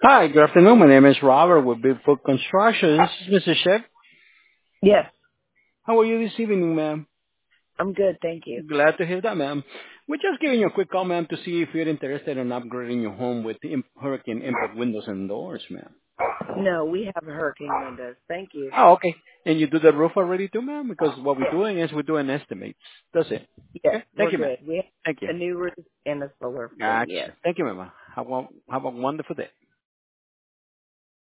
Hi, good afternoon. My name is Robert with Bigfoot Construction. This is Mr. Chef. Yes, How are you this evening, ma'am? I'm good, thank you. Glad to hear that, ma'am. We're just giving you a quick call, ma'am, to see if you're interested in upgrading your home with hurricane impact windows and doors, ma'am. No, we have hurricane windows. Thank you. Oh, okay. And you do the roof already too, ma'am? Because what we're Yes, doing is we're doing estimates. That's it. yes, Okay. Thank we're you, ma'am. good. We Thank you. have a new roof and a solar system. Gotcha. Yes. Thank you, ma'am. Have a wonderful day.